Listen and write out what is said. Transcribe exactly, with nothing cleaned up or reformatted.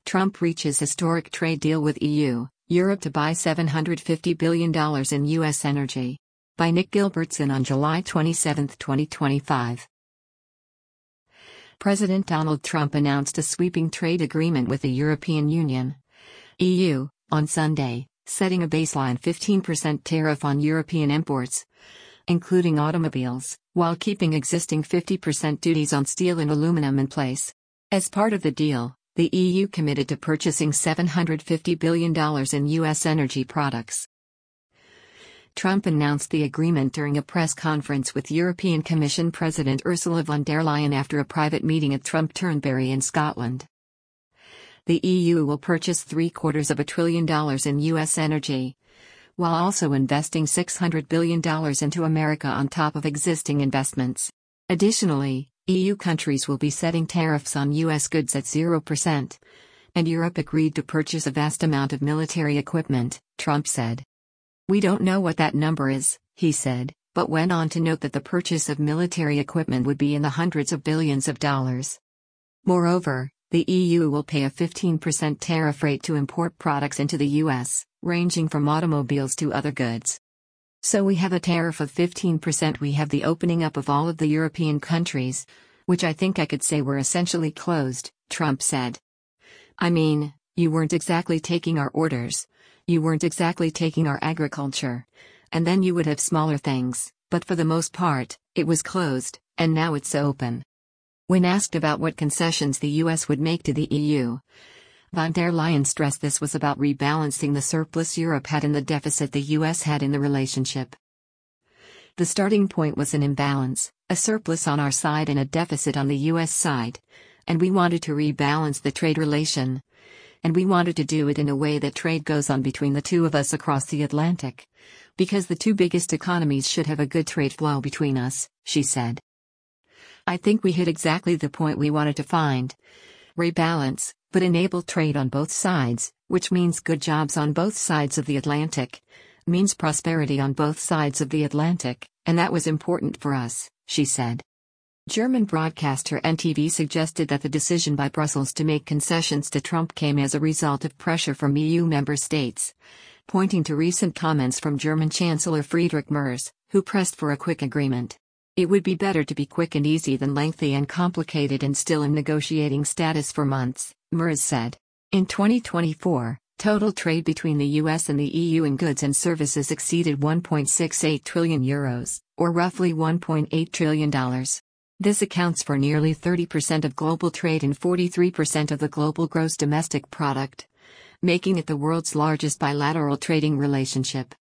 Trump reaches historic trade deal with E U, Europe to buy seven hundred fifty billion dollars in U S energy. By Nick Gilbertson on July twenty-seventh, twenty twenty-five. President Donald Trump announced a sweeping trade agreement with the European Union, E U, on Sunday, setting a baseline fifteen percent tariff on European imports, including automobiles, while keeping existing fifty percent duties on steel and aluminum in place. As part of the deal, the E U committed to purchasing seven hundred fifty billion dollars in U S energy products. Trump announced the agreement during a press conference with European Commission President Ursula von der Leyen after a private meeting at Trump Turnberry in Scotland. The E U will purchase three quarters of a trillion dollars in U S energy, while also investing six hundred billion dollars into America on top of existing investments. Additionally, E U countries will be setting tariffs on U S goods at zero percent, and Europe agreed to purchase a vast amount of military equipment, Trump said. "We don't know what that number is," he said, but went on to note that the purchase of military equipment would be in the hundreds of billions of dollars. Moreover, the E U will pay a fifteen percent tariff rate to import products into the U S, ranging from automobiles to other goods. "So we have a tariff of fifteen percent. We have the opening up of all of the European countries, which I think I could say were essentially closed," Trump said. "I mean, you weren't exactly taking our orders, you weren't exactly taking our agriculture, and then you would have smaller things, but for the most part, it was closed, and now it's open." When asked about what concessions the U S would make to the E U, von der Leyen stressed this was about rebalancing the surplus Europe had and the deficit the U S had in the relationship. "The starting point was an imbalance, a surplus on our side and a deficit on the U S side, and we wanted to rebalance the trade relation. And we wanted to do it in a way that trade goes on between the two of us across the Atlantic, because the two biggest economies should have a good trade flow between us," she said. "I think we hit exactly the point we wanted to find. Rebalance, but enable trade on both sides, which means good jobs on both sides of the Atlantic, means prosperity on both sides of the Atlantic, and that was important for us," she said. German broadcaster N T V suggested that the decision by Brussels to make concessions to Trump came as a result of pressure from E U member states, pointing to recent comments from German Chancellor Friedrich Merz, who pressed for a quick agreement. "It would be better to be quick and easy than lengthy and complicated and still in negotiating status for months," Merz said. In twenty twenty-four, total trade between the U S and the E U in goods and services exceeded one point six eight trillion euros, or roughly one point eight trillion dollars. This accounts for nearly thirty percent of global trade and forty-three percent of the global gross domestic product, making it the world's largest bilateral trading relationship.